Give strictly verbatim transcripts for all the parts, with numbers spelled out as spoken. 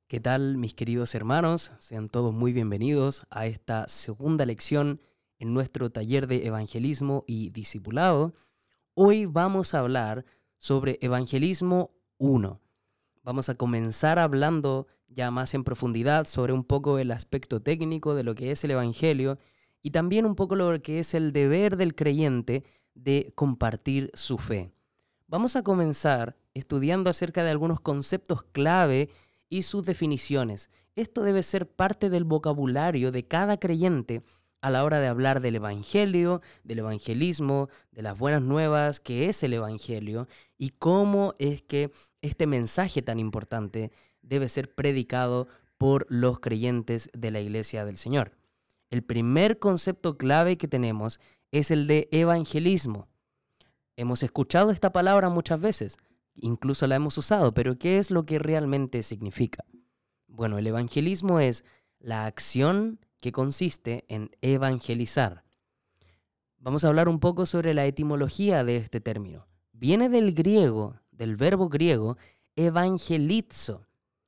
¿Qué tal, mis queridos hermanos? Sean todos muy bienvenidos a esta segunda lección en nuestro taller de evangelismo y discipulado. Hoy vamos a hablar sobre evangelismo uno. Vamos a comenzar hablando ya más en profundidad sobre un poco el aspecto técnico de lo que es el evangelio y también un poco lo que es el deber del creyente de compartir su fe. Vamos a comenzar estudiando acerca de algunos conceptos clave y sus definiciones. Esto debe ser parte del vocabulario de cada creyente a la hora de hablar del evangelio, del evangelismo, de las buenas nuevas que es el evangelio y cómo es que este mensaje tan importante debe ser predicado por los creyentes de la Iglesia del Señor. El primer concepto clave que tenemos es el de evangelismo. Hemos escuchado esta palabra muchas veces, incluso la hemos usado, pero ¿qué es lo que realmente significa? Bueno, el evangelismo es la acción que consiste en evangelizar. Vamos a hablar un poco sobre la etimología de este término. Viene del griego, del verbo griego evangelizo,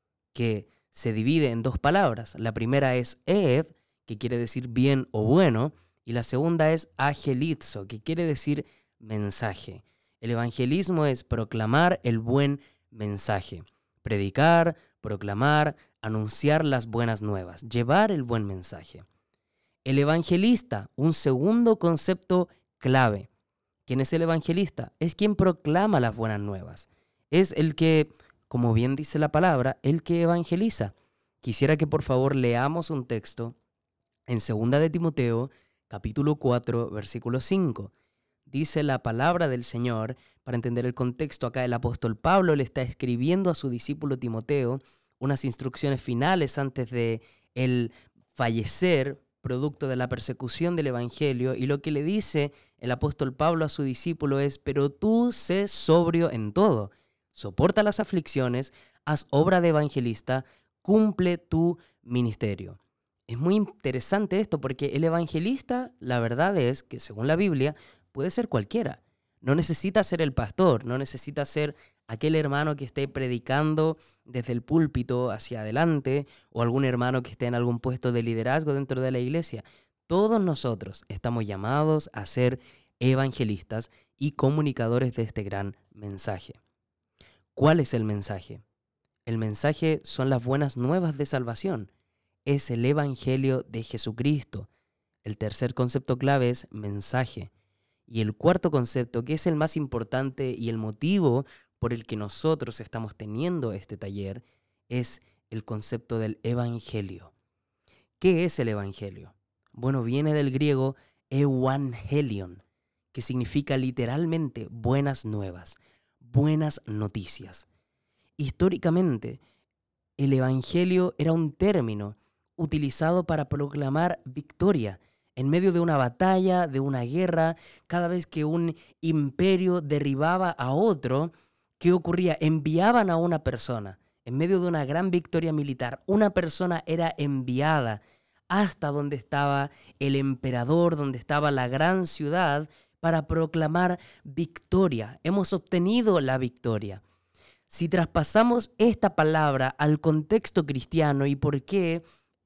que se divide en dos palabras. La primera es ev, que quiere decir bien o bueno, y la segunda es agelizo, que quiere decir mensaje. El evangelismo es proclamar el buen mensaje, predicar, proclamar, anunciar las buenas nuevas, llevar el buen mensaje. El evangelista, un segundo concepto clave. ¿Quién es el evangelista? Es quien proclama las buenas nuevas. Es el que, como bien dice la palabra, el que evangeliza. Quisiera que por favor leamos un texto en segunda de Timoteo, capítulo cuatro, versículo cinco. Dice la palabra del Señor, para entender el contexto acá el apóstol Pablo le está escribiendo a su discípulo Timoteo unas instrucciones finales antes de él fallecer, producto de la persecución del evangelio, y lo que le dice el apóstol Pablo a su discípulo es: pero tú sé sobrio en todo, soporta las aflicciones, haz obra de evangelista, cumple tu ministerio. Es muy interesante esto porque el evangelista, la verdad es que según la Biblia, puede ser cualquiera. No necesita ser el pastor, no necesita ser aquel hermano que esté predicando desde el púlpito hacia adelante o algún hermano que esté en algún puesto de liderazgo dentro de la iglesia. Todos nosotros estamos llamados a ser evangelistas y comunicadores de este gran mensaje. ¿Cuál es el mensaje? El mensaje son las buenas nuevas de salvación. Es el evangelio de Jesucristo. El tercer concepto clave es mensaje. Y el cuarto concepto, que es el más importante y el motivo por el que nosotros estamos teniendo este taller, es el concepto del evangelio. ¿Qué es el evangelio? Bueno, viene del griego evangelion, que significa literalmente buenas nuevas, buenas noticias. Históricamente, el evangelio era un término utilizado para proclamar victoria en medio de una batalla, de una guerra. Cada vez que un imperio derribaba a otro, ¿qué ocurría? Enviaban a una persona. En medio de una gran victoria militar, una persona era enviada hasta donde estaba el emperador, donde estaba la gran ciudad, para proclamar victoria. Hemos obtenido la victoria. Si traspasamos esta palabra al contexto cristiano y por qué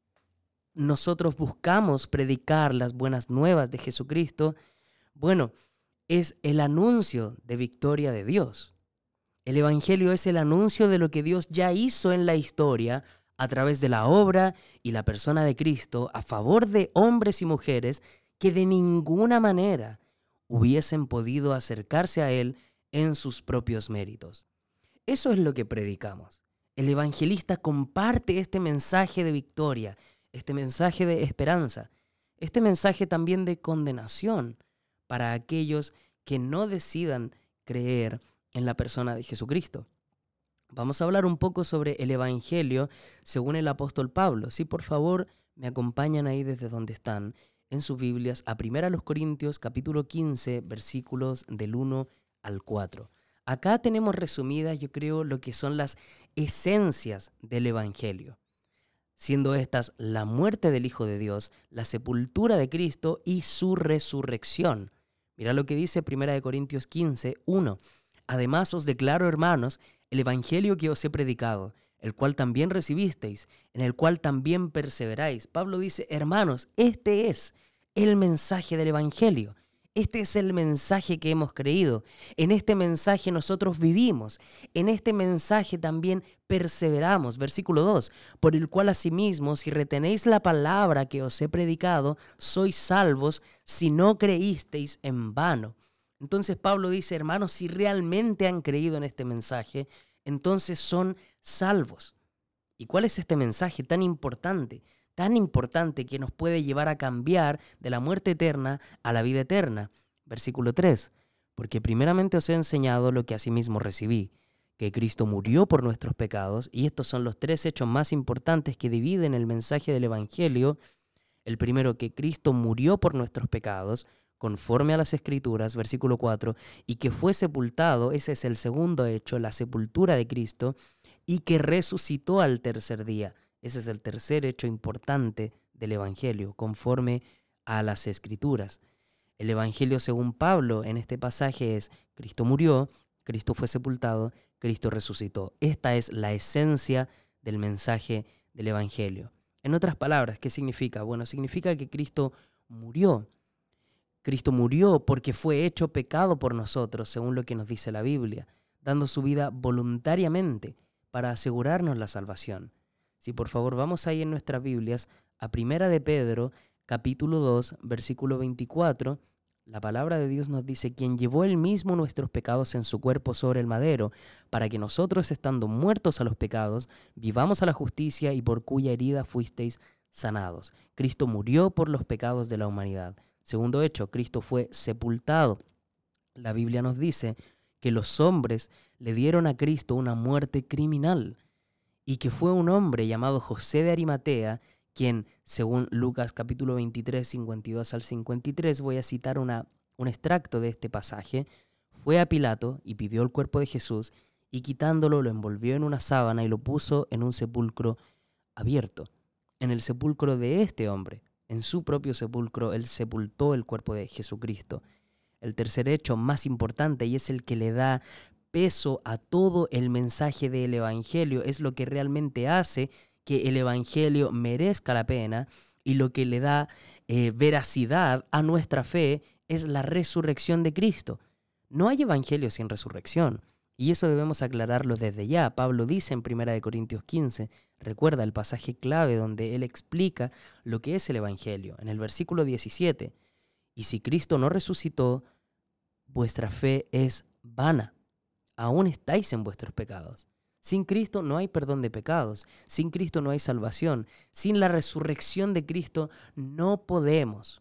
nosotros buscamos predicar las buenas nuevas de Jesucristo, bueno, es el anuncio de victoria de Dios. El evangelio es el anuncio de lo que Dios ya hizo en la historia a través de la obra y la persona de Cristo a favor de hombres y mujeres que de ninguna manera hubiesen podido acercarse a Él en sus propios méritos. Eso es lo que predicamos. El evangelista comparte este mensaje de victoria, este mensaje de esperanza, este mensaje también de condenación para aquellos que no decidan creer en la persona de Jesucristo. Vamos a hablar un poco sobre el evangelio según el apóstol Pablo. Sí, por favor, me acompañan ahí desde donde están en sus Biblias a primera Corintios capítulo quince, versículos del uno al cuatro. Acá tenemos resumidas, yo creo, lo que son las esencias del evangelio, siendo estas la muerte del Hijo de Dios, la sepultura de Cristo y su resurrección. Mira lo que dice primera Corintios quince, uno. Además os declaro, hermanos, el evangelio que os he predicado, el cual también recibisteis, en el cual también perseveráis. Pablo dice, hermanos, este es el mensaje del Evangelio. Este es el mensaje que hemos creído. En este mensaje nosotros vivimos. En este mensaje también perseveramos. Versículo dos. Por el cual asimismo, si retenéis la palabra que os he predicado, sois salvos si no creísteis en vano. Entonces Pablo dice, hermanos, si realmente han creído en este mensaje, entonces son salvos. ¿Y cuál es este mensaje tan importante? Tan importante que nos puede llevar a cambiar de la muerte eterna a la vida eterna. Versículo tres. Porque primeramente os he enseñado lo que asimismo recibí, que Cristo murió por nuestros pecados, y estos son los tres hechos más importantes que dividen el mensaje del Evangelio. El primero, que Cristo murió por nuestros pecados, conforme a las Escrituras, versículo cuatro, y que fue sepultado, ese es el segundo hecho, la sepultura de Cristo, y que resucitó al tercer día. Ese es el tercer hecho importante del Evangelio, conforme a las Escrituras. El Evangelio según Pablo en este pasaje es: Cristo murió, Cristo fue sepultado, Cristo resucitó. Esta es la esencia del mensaje del Evangelio. En otras palabras, ¿qué significa? Bueno, significa que Cristo murió. Cristo murió porque fue hecho pecado por nosotros, según lo que nos dice la Biblia, dando su vida voluntariamente para asegurarnos la salvación. Si por favor vamos ahí en nuestras Biblias a Primera de Pedro, capítulo dos, versículo veinticuatro, la palabra de Dios nos dice: quien llevó él mismo nuestros pecados en su cuerpo sobre el madero, para que nosotros, estando muertos a los pecados, vivamos a la justicia, y por cuya herida fuisteis sanados. Cristo murió por los pecados de la humanidad. Segundo hecho, Cristo fue sepultado. La Biblia nos dice que los hombres le dieron a Cristo una muerte criminal, y que fue un hombre llamado José de Arimatea quien, según Lucas capítulo veintitrés, cincuenta y dos al cincuenta y tres, voy a citar una, un extracto de este pasaje, fue a Pilato y pidió el cuerpo de Jesús, y quitándolo lo envolvió en una sábana y lo puso en un sepulcro abierto. En el sepulcro de este hombre, en su propio sepulcro, él sepultó el cuerpo de Jesucristo. El tercer hecho más importante, y es el que le da peso a todo el mensaje del Evangelio, es lo que realmente hace que el Evangelio merezca la pena, y lo que le da eh, veracidad a nuestra fe es la resurrección de Cristo. No hay Evangelio sin resurrección, y eso debemos aclararlo desde ya. Pablo dice en Primera de Corintios quince, recuerda el pasaje clave donde él explica lo que es el Evangelio, en el versículo diecisiete, y si Cristo no resucitó, vuestra fe es vana, aún estáis en vuestros pecados. Sin Cristo no hay perdón de pecados, sin Cristo no hay salvación, sin la resurrección de Cristo no podemos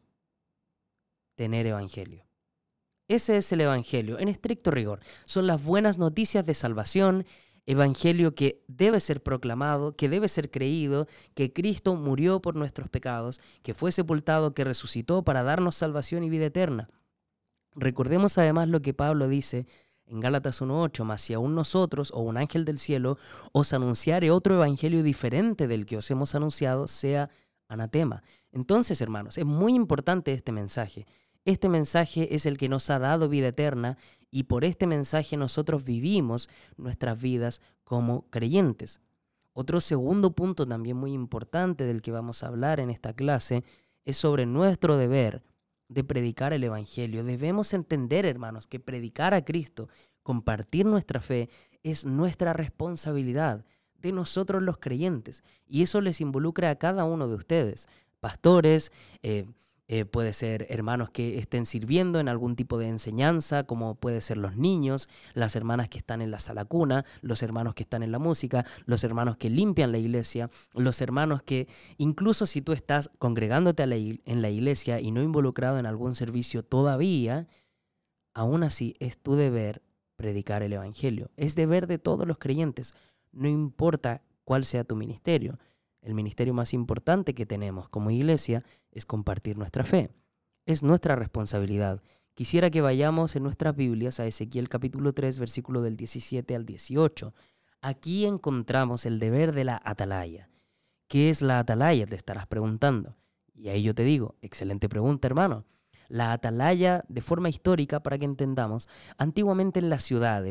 tener evangelio. Ese es el evangelio, en estricto rigor. Son las buenas noticias de salvación, evangelio que debe ser proclamado, que debe ser creído, que Cristo murió por nuestros pecados, que fue sepultado, que resucitó para darnos salvación y vida eterna. Recordemos además lo que Pablo dice en Gálatas uno ocho, mas si aún nosotros o un ángel del cielo os anunciare otro evangelio diferente del que os hemos anunciado, sea anatema. Entonces, hermanos, es muy importante este mensaje. Este mensaje es el que nos ha dado vida eterna, y por este mensaje nosotros vivimos nuestras vidas como creyentes. Otro segundo punto también muy importante del que vamos a hablar en esta clase es sobre nuestro deber de predicar el Evangelio. Debemos entender, hermanos, que predicar a Cristo, compartir nuestra fe, es nuestra responsabilidad, de nosotros los creyentes, y eso les involucra a cada uno de ustedes, pastores, eh, eh, puede ser hermanos que estén sirviendo en algún tipo de enseñanza, como puede ser los niños, las hermanas que están en la sala cuna, los hermanos que están en la música, los hermanos que limpian la iglesia, los hermanos que, incluso si tú estás congregándote a la, en la iglesia y no involucrado en algún servicio todavía, aún así es tu deber predicar el Evangelio. Es deber de todos los creyentes, no importa cuál sea tu ministerio. El ministerio más importante que tenemos como iglesia es compartir nuestra fe. Es nuestra responsabilidad. Quisiera que vayamos en nuestras Biblias a Ezequiel capítulo tres, versículo del diecisiete al dieciocho. Aquí encontramos el deber de la atalaya. ¿Qué es la atalaya?, te estarás preguntando. Y ahí yo te digo, excelente pregunta, hermano. La atalaya, de forma histórica, para que entendamos, antiguamente en las ciudades,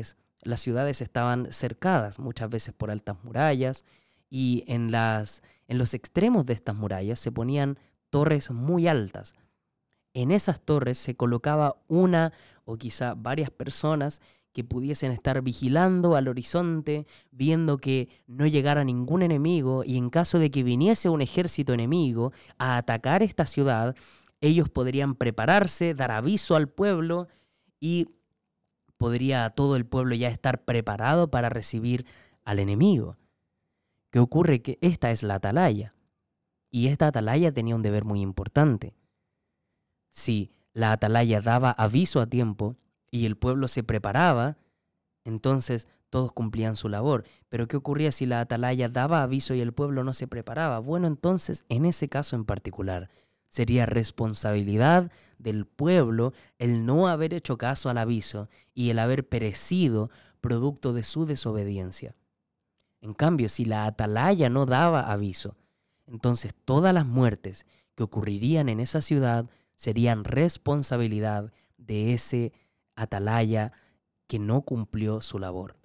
las ciudades estaban cercadas muchas veces por altas murallas y en, las, en los extremos de estas murallas se ponían torres muy altas. En esas torres se colocaba una o quizá varias personas que pudiesen estar vigilando al horizonte, viendo que no llegara ningún enemigo, y en caso de que viniese un ejército enemigo a atacar esta ciudad, ellos podrían prepararse, dar aviso al pueblo y podría todo el pueblo ya estar preparado para recibir al enemigo. ¿Qué ocurre? Que esta es la atalaya, y esta atalaya tenía un deber muy importante. Si la atalaya daba aviso a tiempo y el pueblo se preparaba, entonces todos cumplían su labor. Pero ¿qué ocurría si la atalaya daba aviso y el pueblo no se preparaba? Bueno, entonces en ese caso en particular sería responsabilidad del pueblo el no haber hecho caso al aviso y el haber perecido producto de su desobediencia. En cambio, si la atalaya no daba aviso, entonces todas las muertes que ocurrirían en esa ciudad serían responsabilidad de ese atalaya que no cumplió su labor.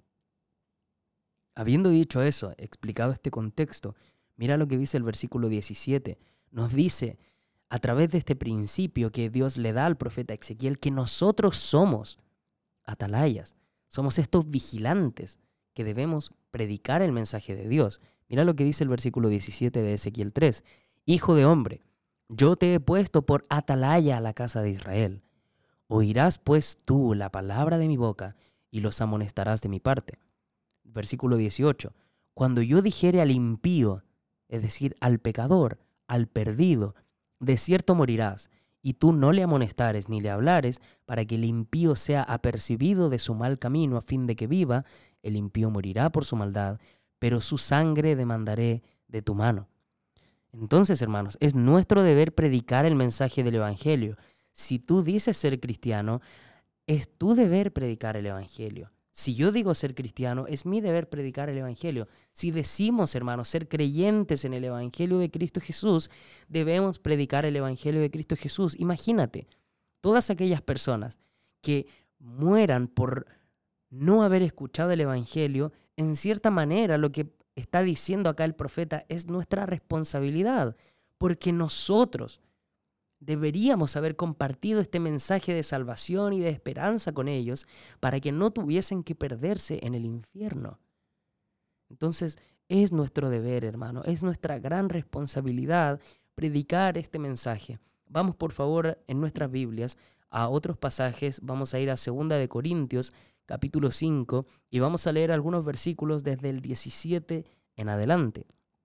Habiendo dicho eso, explicado este contexto, mira lo que dice el versículo diecisiete. Nos dice, a través de este principio que Dios le da al profeta Ezequiel, que nosotros somos atalayas, somos estos vigilantes que debemos predicar el mensaje de Dios. Mira lo que dice el versículo diecisiete de Ezequiel tres. Hijo de hombre, yo te he puesto por atalaya a la casa de Israel. Oirás pues tú la palabra de mi boca y los amonestarás de mi parte. Versículo dieciocho. Cuando yo dijere al impío, es decir, al pecador, al perdido, de cierto morirás, y tú no le amonestares ni le hablares, para que el impío sea apercibido de su mal camino a fin de que viva, el impío morirá por su maldad, pero su sangre demandaré de tu mano. Entonces, hermanos, es nuestro deber predicar el mensaje del Evangelio. Si tú dices ser cristiano, es tu deber predicar el Evangelio. Si yo digo ser cristiano, es mi deber predicar el Evangelio. Si decimos, hermanos, ser creyentes en el Evangelio de Cristo Jesús, debemos predicar el Evangelio de Cristo Jesús. Imagínate, todas aquellas personas que mueran por no haber escuchado el Evangelio, en cierta manera lo que está diciendo acá el profeta es nuestra responsabilidad, porque nosotros deberíamos haber compartido este mensaje de salvación y de esperanza con ellos para que no tuviesen que perderse en el infierno. Entonces, es nuestro deber, hermano, es nuestra gran responsabilidad predicar este mensaje. Vamos, por favor, en nuestras Biblias a otros pasajes. Vamos a ir a segunda de Corintios, capítulo cinco, y vamos a leer algunos versículos desde el diecisiete en adelante.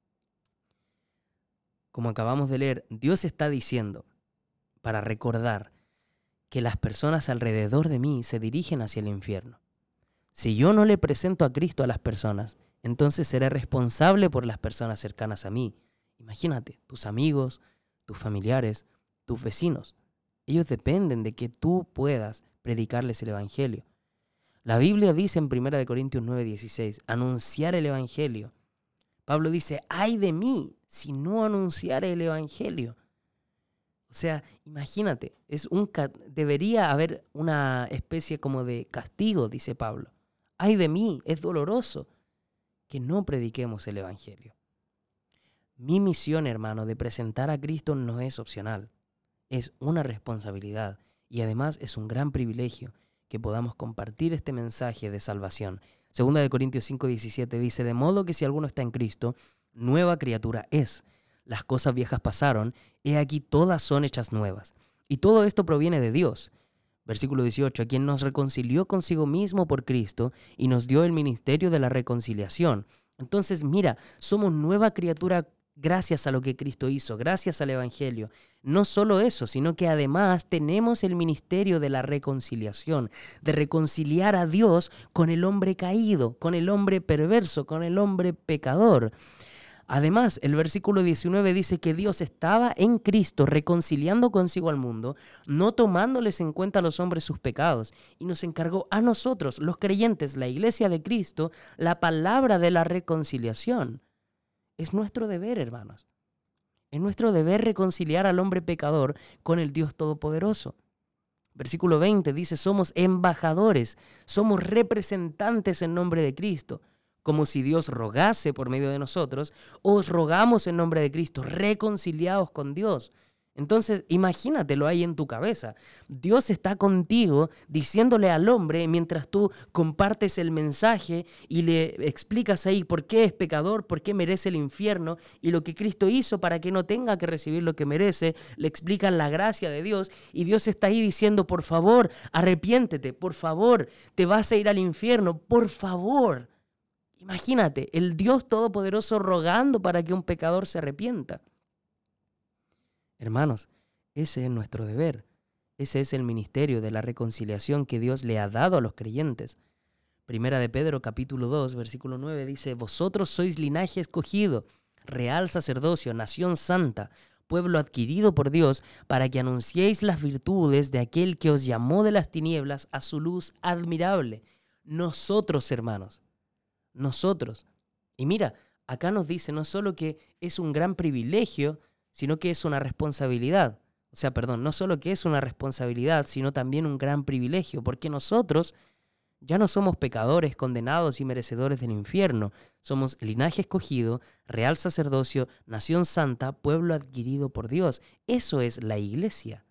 Como acabamos de leer, Dios está diciendo, para recordar que las personas alrededor de mí se dirigen hacia el infierno. Si yo no le presento a Cristo a las personas, entonces seré responsable por las personas cercanas a mí. Imagínate, tus amigos, tus familiares, tus vecinos. Ellos dependen de que tú puedas predicarles el Evangelio. La Biblia dice en primera de Corintios nueve dieciséis, anunciar el Evangelio. Pablo dice, ay de mí si no anunciare el Evangelio. O sea, imagínate, es un debería haber una especie como de castigo, dice Pablo. Ay de mí, es doloroso que no prediquemos el Evangelio. Mi misión, hermano, de presentar a Cristo no es opcional, es una responsabilidad y además es un gran privilegio que podamos compartir este mensaje de salvación. Segunda de Corintios cinco diecisiete dice, de modo que si alguno está en Cristo, nueva criatura es. Las cosas viejas pasaron, he aquí todas son hechas nuevas. Y todo esto proviene de Dios. Versículo dieciocho, a quien nos reconcilió consigo mismo por Cristo y nos dio el ministerio de la reconciliación. Entonces, mira, somos nueva criatura gracias a lo que Cristo hizo, gracias al Evangelio. No solo eso, sino que además tenemos el ministerio de la reconciliación, de reconciliar a Dios con el hombre caído, con el hombre perverso, con el hombre pecador. Además, el versículo diecinueve dice que Dios estaba en Cristo reconciliando consigo al mundo, no tomándoles en cuenta a los hombres sus pecados, y nos encargó a nosotros, los creyentes, la iglesia de Cristo, la palabra de la reconciliación. Es nuestro deber, hermanos. Es nuestro deber reconciliar al hombre pecador con el Dios Todopoderoso. Versículo veinte dice, somos embajadores, somos representantes en nombre de Cristo. Como si Dios rogase por medio de nosotros, os rogamos en nombre de Cristo, reconciliados con Dios. Entonces, imagínatelo ahí en tu cabeza. Dios está contigo diciéndole al hombre mientras tú compartes el mensaje y le explicas ahí por qué es pecador, por qué merece el infierno y lo que Cristo hizo para que no tenga que recibir lo que merece. Le explican la gracia de Dios y Dios está ahí diciendo, por favor, arrepiéntete, por favor, te vas a ir al infierno, por favor. Imagínate, el Dios Todopoderoso rogando para que un pecador se arrepienta. Hermanos, ese es nuestro deber. Ese es el ministerio de la reconciliación que Dios le ha dado a los creyentes. Primera de Pedro, capítulo dos, versículo nueve, dice, vosotros sois linaje escogido, real sacerdocio, nación santa, pueblo adquirido por Dios, para que anunciéis las virtudes de aquel que os llamó de las tinieblas a su luz admirable. Nosotros, hermanos, nosotros. Y mira, acá nos dice no solo que es un gran privilegio, sino que es una responsabilidad. O sea, perdón, no solo que es una responsabilidad, sino también un gran privilegio, porque nosotros ya no somos pecadores, condenados y merecedores del infierno. Somos linaje escogido, real sacerdocio, nación santa, pueblo adquirido por Dios. Eso es la iglesia.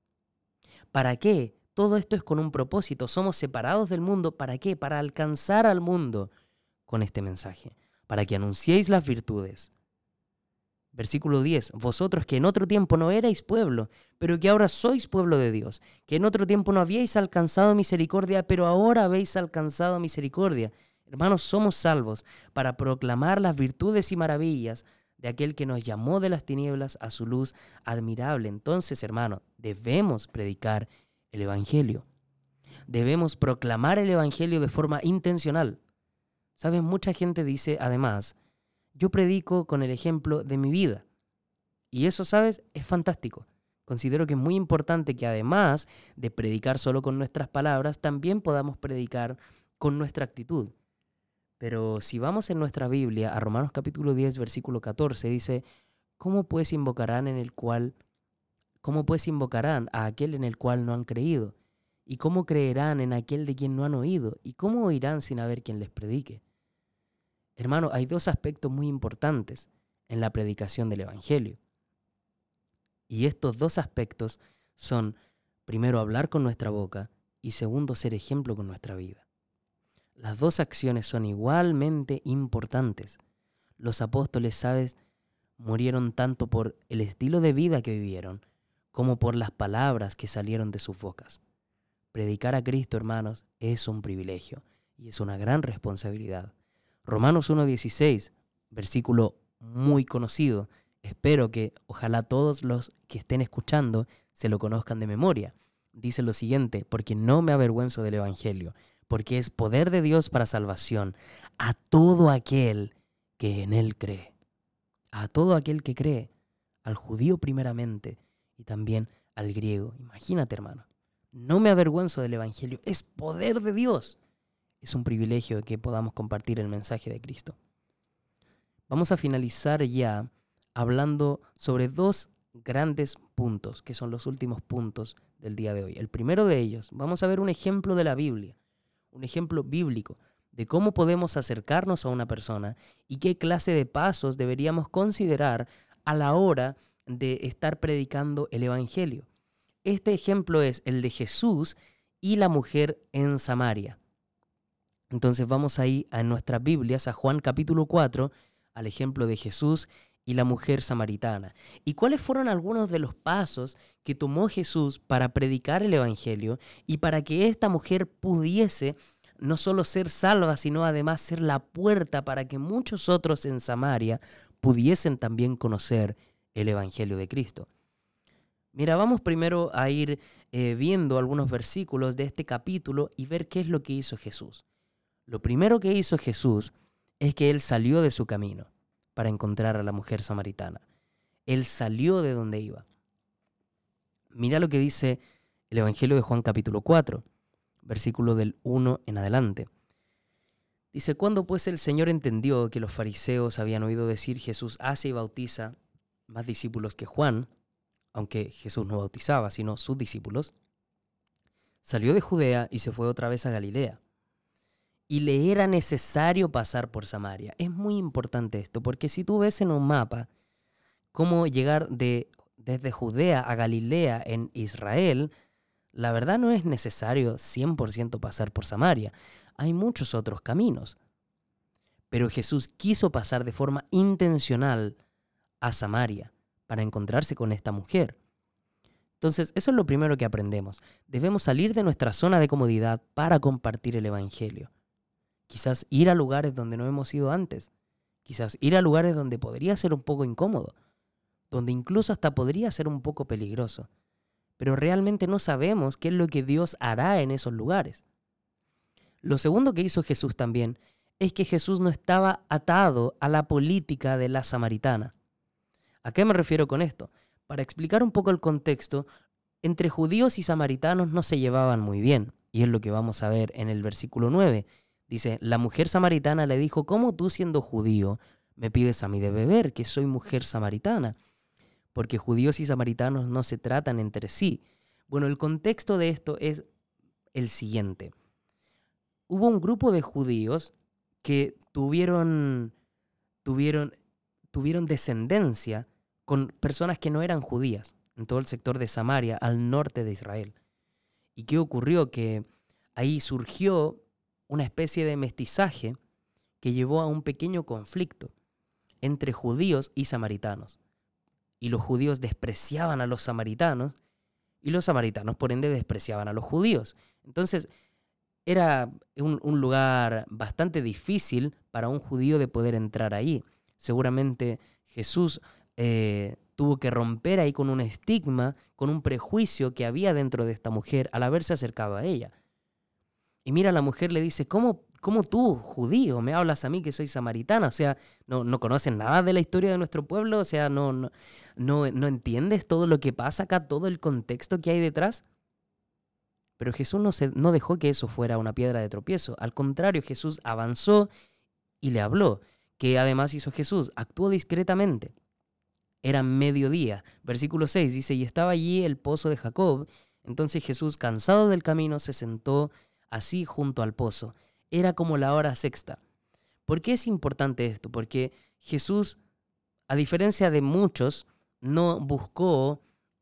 ¿Para qué? Todo esto es con un propósito. Somos separados del mundo. ¿Para qué? Para alcanzar al mundo con este mensaje, para que anunciéis las virtudes. Versículo diez, vosotros que en otro tiempo no erais pueblo, pero que ahora sois pueblo de Dios, que en otro tiempo no habíais alcanzado misericordia, pero ahora habéis alcanzado misericordia. Hermanos, somos salvos para proclamar las virtudes y maravillas de aquel que nos llamó de las tinieblas a su luz admirable. Entonces, hermanos, debemos predicar el Evangelio. Debemos proclamar el Evangelio de forma intencional. ¿Sabes? Mucha gente dice, además, yo predico con el ejemplo de mi vida. Y eso, ¿sabes? Es fantástico. Considero que es muy importante que además de predicar solo con nuestras palabras, también podamos predicar con nuestra actitud. Pero si vamos en nuestra Biblia a Romanos capítulo diez, versículo catorce, dice, ¿cómo pues invocarán en el cual, cómo pues invocarán a aquel en el cual no han creído? ¿Y cómo creerán en aquel de quien no han oído? ¿Y cómo oirán sin haber quien les predique? Hermano, hay dos aspectos muy importantes en la predicación del Evangelio. Y estos dos aspectos son, primero, hablar con nuestra boca y segundo, ser ejemplo con nuestra vida. Las dos acciones son igualmente importantes. Los apóstoles, ¿sabes?, murieron tanto por el estilo de vida que vivieron como por las palabras que salieron de sus bocas. Predicar a Cristo, hermanos, es un privilegio y es una gran responsabilidad. Romanos uno dieciséis, versículo muy conocido. Espero que ojalá todos los que estén escuchando se lo conozcan de memoria. Dice lo siguiente, porque no me avergüenzo del Evangelio, porque es poder de Dios para salvación a todo aquel que en él cree. A todo aquel que cree, al judío primeramente y también al griego. Imagínate, hermano, no me avergüenzo del Evangelio, es poder de Dios. Es un privilegio que podamos compartir el mensaje de Cristo. Vamos a finalizar ya hablando sobre dos grandes puntos, que son los últimos puntos del día de hoy. El primero de ellos, vamos a ver un ejemplo de la Biblia, un ejemplo bíblico de cómo podemos acercarnos a una persona y qué clase de pasos deberíamos considerar a la hora de estar predicando el Evangelio. Este ejemplo es el de Jesús y la mujer en Samaria. Entonces vamos ahí a nuestras Biblias, a Juan capítulo cuatro, al ejemplo de Jesús y la mujer samaritana. ¿Y cuáles fueron algunos de los pasos que tomó Jesús para predicar el Evangelio y para que esta mujer pudiese no solo ser salva, sino además ser la puerta para que muchos otros en Samaria pudiesen también conocer el Evangelio de Cristo? Mira, vamos primero a ir eh, viendo algunos versículos de este capítulo y ver qué es lo que hizo Jesús. Lo primero que hizo Jesús es que Él salió de su camino para encontrar a la mujer samaritana. Él salió de donde iba. Mira lo que dice el Evangelio de Juan capítulo cuatro, versículo del uno en adelante. Dice, cuando pues el Señor entendió que los fariseos habían oído decir Jesús hace y bautiza más discípulos que Juan, aunque Jesús no bautizaba, sino sus discípulos, Salió de Judea y se fue otra vez a Galilea. Y le era necesario pasar por Samaria. Es muy importante esto, porque si tú ves en un mapa cómo llegar de, desde Judea a Galilea en Israel, la verdad no es necesario cien por ciento pasar por Samaria. Hay muchos otros caminos. Pero Jesús quiso pasar de forma intencional a Samaria para encontrarse con esta mujer. Entonces, eso es lo primero que aprendemos. Debemos salir de nuestra zona de comodidad para compartir el Evangelio. Quizás ir a lugares donde no hemos ido antes. Quizás ir a lugares donde podría ser un poco incómodo, donde incluso hasta podría ser un poco peligroso. Pero realmente no sabemos qué es lo que Dios hará en esos lugares. Lo segundo que hizo Jesús también es que Jesús no estaba atado a la política de la samaritana. ¿A qué me refiero con esto? Para explicar un poco el contexto, entre judíos y samaritanos no se llevaban muy bien, y es lo que vamos a ver en el versículo nueve. Dice, la mujer samaritana le dijo, ¿cómo tú siendo judío me pides a mí de beber, que soy mujer samaritana? Porque judíos y samaritanos no se tratan entre sí. Bueno, el contexto de esto es el siguiente. Hubo un grupo de judíos que tuvieron, tuvieron, tuvieron descendencia con personas que no eran judías en todo el sector de Samaria, al norte de Israel. ¿Y qué ocurrió? Que ahí surgió una especie de mestizaje que llevó a un pequeño conflicto entre judíos y samaritanos. Y los judíos despreciaban a los samaritanos y los samaritanos, por ende, despreciaban a los judíos. Entonces, era un, un lugar bastante difícil para un judío de poder entrar ahí. Seguramente Jesús eh, tuvo que romper ahí con un estigma, con un prejuicio que había dentro de esta mujer al haberse acercado a ella. Y mira, la mujer le dice, ¿cómo, cómo tú, judío, me hablas a mí que soy samaritana? O sea, ¿no, no conoces nada de la historia de nuestro pueblo? O sea, ¿no, no, no, ¿no entiendes todo lo que pasa acá, todo el contexto que hay detrás? Pero Jesús no, se, no dejó que eso fuera una piedra de tropiezo. Al contrario, Jesús avanzó y le habló. ¿Qué además hizo Jesús? Actuó discretamente. Era mediodía. Versículo seis dice, y estaba allí el pozo de Jacob. Entonces Jesús, cansado del camino, se sentó así junto al pozo. Era como la hora sexta. ¿Por qué es importante esto? Porque Jesús, a diferencia de muchos, no buscó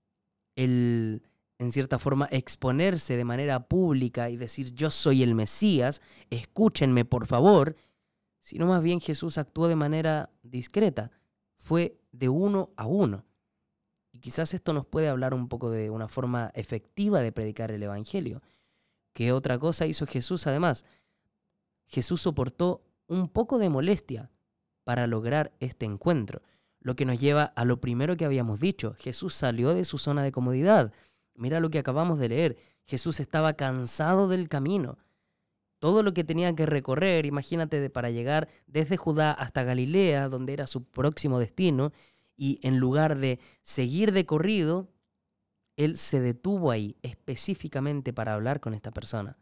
el, en cierta forma, exponerse de manera pública y decir, yo soy el Mesías, escúchenme por favor, sino más bien Jesús actuó de manera discreta. Fue de uno a uno. Y quizás esto nos puede hablar un poco de una forma efectiva de predicar el Evangelio. ¿Qué otra cosa hizo Jesús además? Jesús soportó un poco de molestia para lograr este encuentro, lo que nos lleva a lo primero que habíamos dicho. Jesús salió de su zona de comodidad. Mira lo que acabamos de leer. Jesús estaba cansado del camino. Todo lo que tenía que recorrer, imagínate, para llegar desde Judá hasta Galilea, donde era su próximo destino, y en lugar de seguir de corrido, él se detuvo ahí específicamente para hablar con esta persona.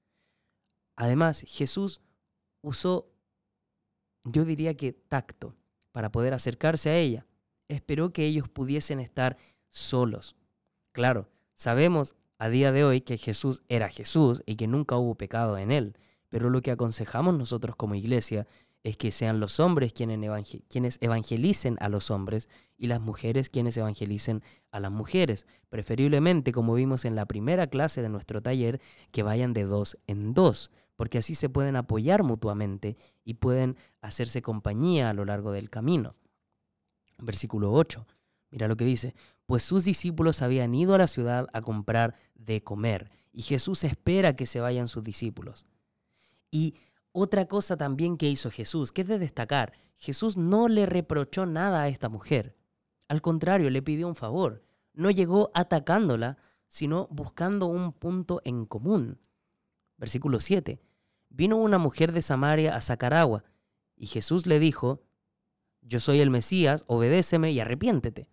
Además, Jesús usó, yo diría que tacto, para poder acercarse a ella. Esperó que ellos pudiesen estar solos. Claro, sabemos a día de hoy que Jesús era Jesús y que nunca hubo pecado en él, pero lo que aconsejamos nosotros como iglesia es que sean los hombres quienes, evangel- quienes evangelicen a los hombres y las mujeres quienes evangelicen a las mujeres. Preferiblemente, como vimos en la primera clase de nuestro taller, que vayan de dos en dos, porque así se pueden apoyar mutuamente y pueden hacerse compañía a lo largo del camino. Versículo ocho, mira lo que dice, pues sus discípulos habían ido a la ciudad a comprar de comer, y Jesús espera que se vayan sus discípulos. Y otra cosa también que hizo Jesús, que es de destacar, Jesús no le reprochó nada a esta mujer. Al contrario, le pidió un favor. No llegó atacándola, sino buscando un punto en común. Versículo siete. Vino una mujer de Samaria a sacar agua, y Jesús le dijo, yo soy el Mesías, obedéceme y arrepiéntete.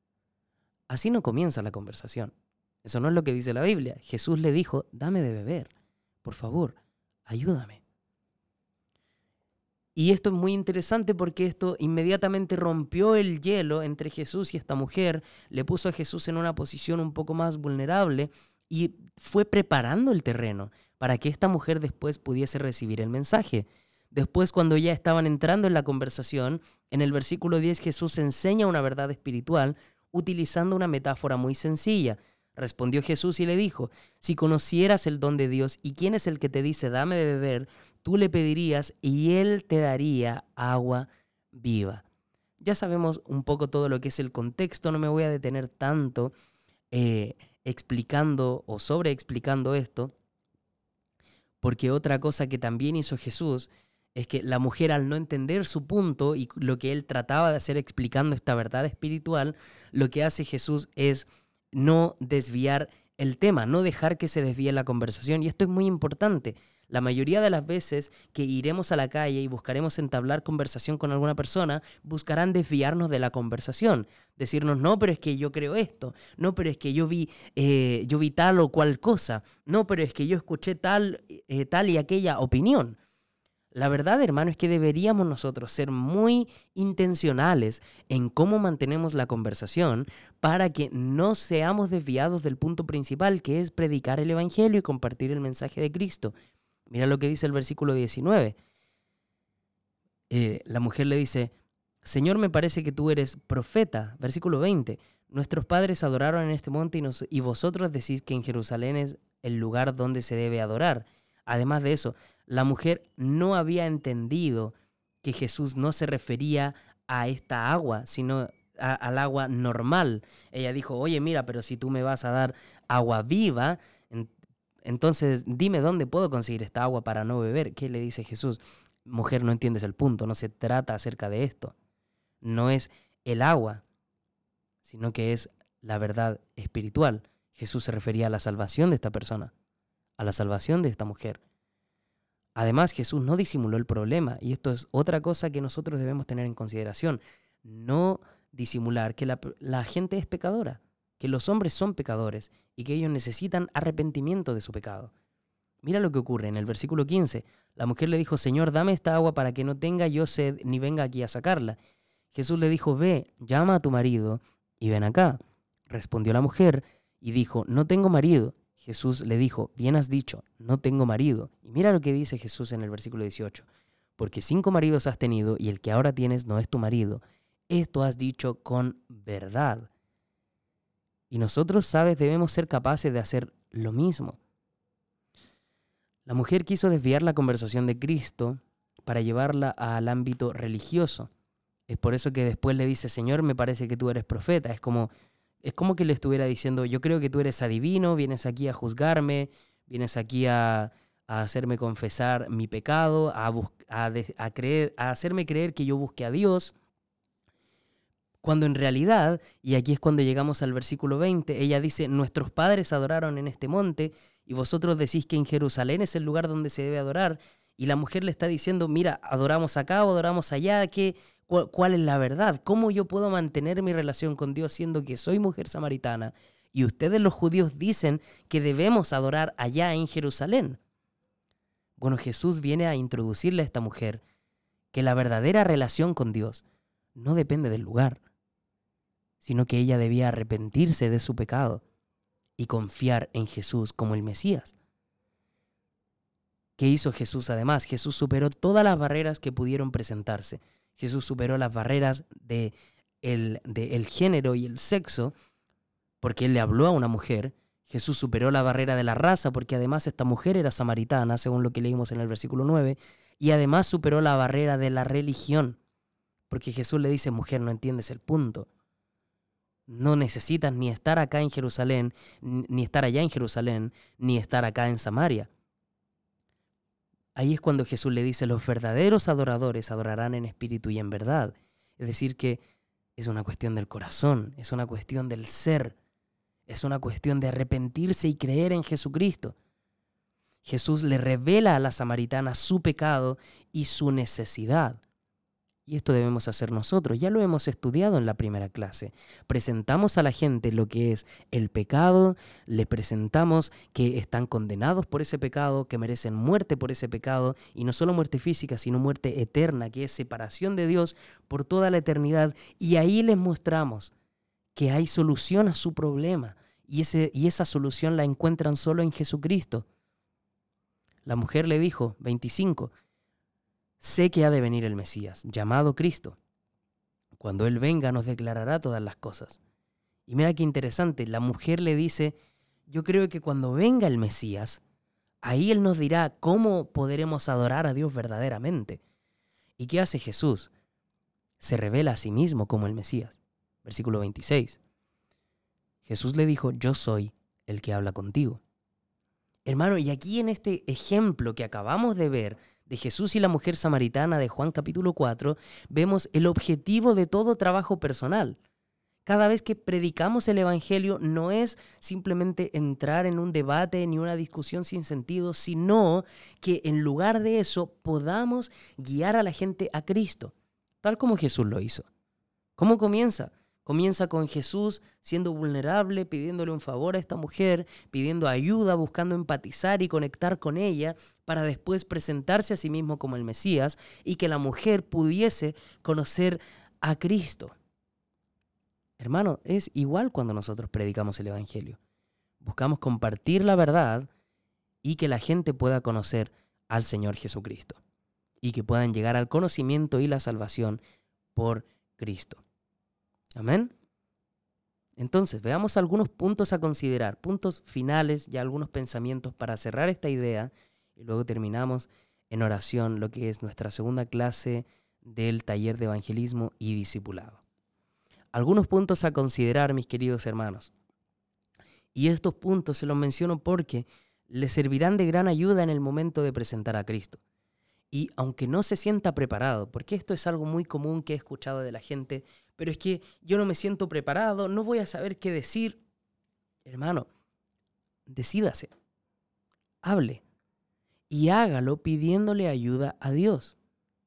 Así no comienza la conversación. Eso no es lo que dice la Biblia. Jesús le dijo, dame de beber, por favor, ayúdame. Y esto es muy interesante porque esto inmediatamente rompió el hielo entre Jesús y esta mujer, le puso a Jesús en una posición un poco más vulnerable y fue preparando el terreno para que esta mujer después pudiese recibir el mensaje. Después, cuando ya estaban entrando en la conversación, en el versículo diez Jesús enseña una verdad espiritual utilizando una metáfora muy sencilla. Respondió Jesús y le dijo: si conocieras el don de Dios y quién es el que te dice dame de beber, tú le pedirías y él te daría agua viva. Ya sabemos un poco todo lo que es el contexto, no me voy a detener tanto eh, explicando o sobreexplicando esto, porque otra cosa que también hizo Jesús es que la mujer, al no entender su punto y lo que él trataba de hacer explicando esta verdad espiritual, lo que hace Jesús es no desviar el tema, no dejar que se desvíe la conversación. Y esto es muy importante. La mayoría de las veces que iremos a la calle y buscaremos entablar conversación con alguna persona, buscarán desviarnos de la conversación. Decirnos, no, pero es que yo creo esto. No, pero es que yo vi, eh, yo vi tal o cual cosa. No, pero es que yo escuché tal, eh, tal y aquella opinión. La verdad, hermano, es que deberíamos nosotros ser muy intencionales en cómo mantenemos la conversación para que no seamos desviados del punto principal, que es predicar el evangelio y compartir el mensaje de Cristo. Mira lo que dice el versículo diecinueve. Eh, la mujer le dice: Señor, me parece que tú eres profeta. Versículo veinte. Nuestros padres adoraron en este monte y, nos, y vosotros decís que en Jerusalén es el lugar donde se debe adorar. Además de eso, la mujer no había entendido que Jesús no se refería a esta agua, sino a, al agua normal. Ella dijo: oye, mira, pero si tú me vas a dar agua viva, en, entonces dime dónde puedo conseguir esta agua para no beber. ¿Qué le dice Jesús? Mujer, no entiendes el punto, no se trata acerca de esto. No es el agua, sino que es la verdad espiritual. Jesús se refería a la salvación de esta persona, a la salvación de esta mujer. Además, Jesús no disimuló el problema, y esto es otra cosa que nosotros debemos tener en consideración. No disimular que la, la gente es pecadora, que los hombres son pecadores y que ellos necesitan arrepentimiento de su pecado. Mira lo que ocurre en el versículo quince. La mujer le dijo: Señor, dame esta agua para que no tenga yo sed ni venga aquí a sacarla. Jesús le dijo: ve, llama a tu marido y ven acá. Respondió la mujer y dijo: no tengo marido. Jesús le dijo: bien has dicho, no tengo marido. Y mira lo que dice Jesús en el versículo dieciocho. Porque cinco maridos has tenido y el que ahora tienes no es tu marido. Esto has dicho con verdad. Y nosotros, ¿sabes? Debemos ser capaces de hacer lo mismo. La mujer quiso desviar la conversación de Cristo para llevarla al ámbito religioso. Es por eso que después le dice: Señor, me parece que tú eres profeta. Es como, es como que le estuviera diciendo: yo creo que tú eres adivino, vienes aquí a juzgarme, vienes aquí a, a hacerme confesar mi pecado, a, a, a, creer, a hacerme creer que yo busque a Dios. Cuando en realidad, y aquí es cuando llegamos al versículo veinte, ella dice: nuestros padres adoraron en este monte y vosotros decís que en Jerusalén es el lugar donde se debe adorar. Y la mujer le está diciendo: mira, adoramos acá o adoramos allá, ¿qué, cuál, ¿cuál es la verdad? ¿Cómo yo puedo mantener mi relación con Dios siendo que soy mujer samaritana? Y ustedes los judíos dicen que debemos adorar allá en Jerusalén. Bueno, Jesús viene a introducirle a esta mujer que la verdadera relación con Dios no depende del lugar, sino que ella debía arrepentirse de su pecado y confiar en Jesús como el Mesías. ¿Qué hizo Jesús además? Jesús superó todas las barreras que pudieron presentarse. Jesús superó las barreras de el, de el género y el sexo, porque Él le habló a una mujer. Jesús superó la barrera de la raza, porque además esta mujer era samaritana, según lo que leímos en el versículo nueve, y además superó la barrera de la religión, porque Jesús le dice: mujer, no entiendes el punto. No necesitas ni estar acá en Jerusalén, ni estar allá en Jerusalén, ni estar acá en Samaria. Ahí es cuando Jesús le dice: los verdaderos adoradores adorarán en espíritu y en verdad. Es decir, que es una cuestión del corazón, es una cuestión del ser, es una cuestión de arrepentirse y creer en Jesucristo. Jesús le revela a la samaritana su pecado y su necesidad. Y esto debemos hacer nosotros. Ya lo hemos estudiado en la primera clase. Presentamos a la gente lo que es el pecado, le presentamos que están condenados por ese pecado, que merecen muerte por ese pecado, y no solo muerte física, sino muerte eterna, que es separación de Dios por toda la eternidad. Y ahí les mostramos que hay solución a su problema y, ese, y esa solución la encuentran solo en Jesucristo. La mujer le dijo, veinticinco, sé que ha de venir el Mesías, llamado Cristo. Cuando Él venga nos declarará todas las cosas. Y mira qué interesante, la mujer le dice, yo creo que cuando venga el Mesías, ahí Él nos dirá cómo podremos adorar a Dios verdaderamente. ¿Y qué hace Jesús? Se revela a sí mismo como el Mesías. Versículo veintiséis. Jesús le dijo, yo soy el que habla contigo. Hermano, y aquí en este ejemplo que acabamos de ver de Jesús y la mujer samaritana de Juan capítulo cuatro, vemos el objetivo de todo trabajo personal. Cada vez que predicamos el Evangelio no es simplemente entrar en un debate ni una discusión sin sentido, sino que en lugar de eso podamos guiar a la gente a Cristo, tal como Jesús lo hizo. ¿Cómo comienza? Comienza con Jesús siendo vulnerable, pidiéndole un favor a esta mujer, pidiendo ayuda, buscando empatizar y conectar con ella, para después presentarse a sí mismo como el Mesías y que la mujer pudiese conocer a Cristo. Hermano, es igual cuando nosotros predicamos el Evangelio. Buscamos compartir la verdad y que la gente pueda conocer al Señor Jesucristo y que puedan llegar al conocimiento y la salvación por Cristo. Amén. Entonces, veamos algunos puntos a considerar, puntos finales y algunos pensamientos para cerrar esta idea y luego terminamos en oración lo que es nuestra segunda clase del taller de evangelismo y discipulado. Algunos puntos a considerar, mis queridos hermanos. Y estos puntos se los menciono porque les servirán de gran ayuda en el momento de presentar a Cristo. Y aunque no se sienta preparado, porque esto es algo muy común que he escuchado de la gente, pero es que yo no me siento preparado, no voy a saber qué decir. Hermano, decídase, hable y hágalo pidiéndole ayuda a Dios.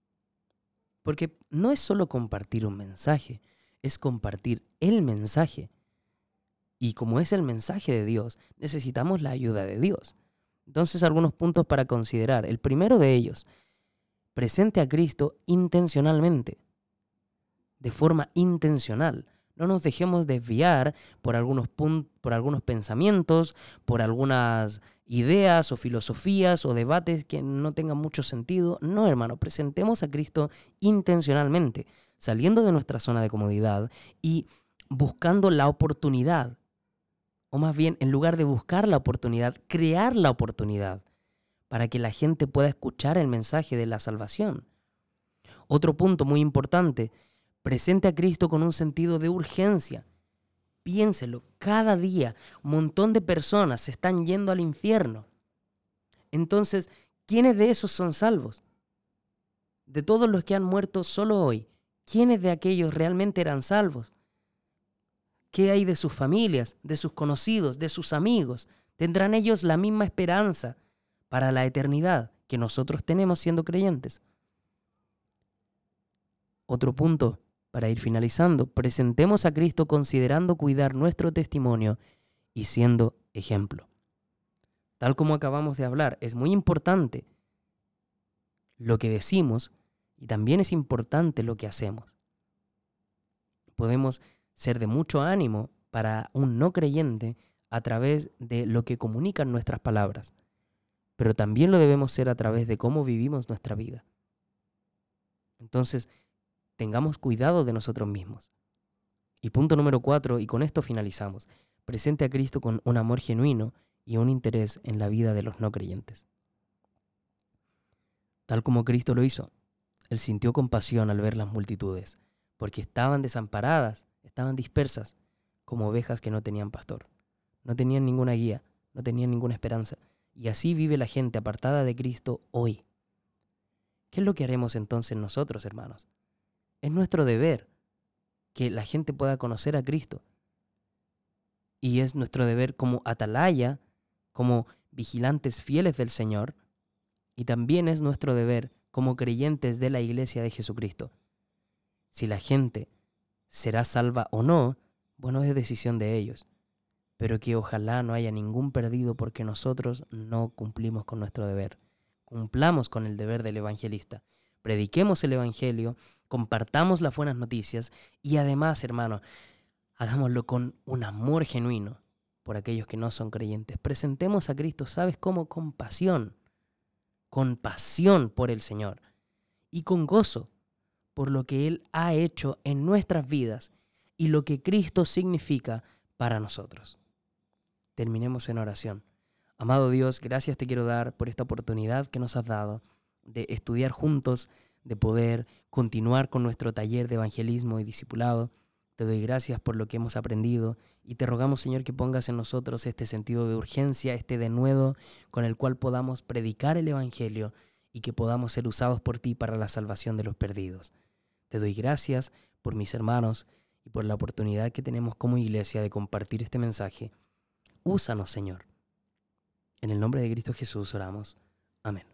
Porque no es solo compartir un mensaje, es compartir el mensaje. Y como es el mensaje de Dios, necesitamos la ayuda de Dios. Entonces, algunos puntos para considerar. El primero de ellos, presente a Cristo intencionalmente, de forma intencional. No nos dejemos desviar por algunos, punt- por algunos pensamientos, por algunas ideas o filosofías o debates que no tengan mucho sentido. No, hermano, presentemos a Cristo intencionalmente, saliendo de nuestra zona de comodidad y buscando la oportunidad. O más bien, en lugar de buscar la oportunidad, crear la oportunidad para que la gente pueda escuchar el mensaje de la salvación. Otro punto muy importante, presente a Cristo con un sentido de urgencia. Piénselo, cada día un montón de personas se están yendo al infierno. Entonces, ¿quiénes de esos son salvos? De todos los que han muerto solo hoy, ¿quiénes de aquellos realmente eran salvos? ¿Qué hay de sus familias, de sus conocidos, de sus amigos? ¿Tendrán ellos la misma esperanza para la eternidad que nosotros tenemos siendo creyentes? Otro punto, para ir finalizando, presentemos a Cristo considerando cuidar nuestro testimonio y siendo ejemplo. Tal como acabamos de hablar, es muy importante lo que decimos y también es importante lo que hacemos. Podemos ser de mucho ánimo para un no creyente a través de lo que comunican nuestras palabras, pero también lo debemos ser a través de cómo vivimos nuestra vida. Entonces, tengamos cuidado de nosotros mismos. Y punto número cuatro, y con esto finalizamos, presente a Cristo con un amor genuino y un interés en la vida de los no creyentes. Tal como Cristo lo hizo, Él sintió compasión al ver las multitudes, porque estaban desamparadas, estaban dispersas, como ovejas que no tenían pastor. No tenían ninguna guía, no tenían ninguna esperanza. Y así vive la gente apartada de Cristo hoy. ¿Qué es lo que haremos entonces nosotros, hermanos? Es nuestro deber que la gente pueda conocer a Cristo. Y es nuestro deber como atalaya, como vigilantes fieles del Señor. Y también es nuestro deber como creyentes de la Iglesia de Jesucristo. Si la gente será salva o no, bueno, es decisión de ellos. Pero que ojalá no haya ningún perdido porque nosotros no cumplimos con nuestro deber. Cumplamos con el deber del evangelista. Prediquemos el evangelio, compartamos las buenas noticias y además, hermano, hagámoslo con un amor genuino por aquellos que no son creyentes. Presentemos a Cristo, ¿sabes cómo? Con pasión, con pasión por el Señor y con gozo por lo que Él ha hecho en nuestras vidas y lo que Cristo significa para nosotros. Terminemos en oración. Amado Dios, gracias te quiero dar por esta oportunidad que nos has dado de estudiar juntos, de poder continuar con nuestro taller de evangelismo y discipulado. Te doy gracias por lo que hemos aprendido y te rogamos, Señor, que pongas en nosotros este sentido de urgencia, este denuedo con el cual podamos predicar el evangelio y que podamos ser usados por ti para la salvación de los perdidos. Te doy gracias por mis hermanos y por la oportunidad que tenemos como iglesia de compartir este mensaje. Úsanos, Señor. En el nombre de Cristo Jesús oramos. Amén.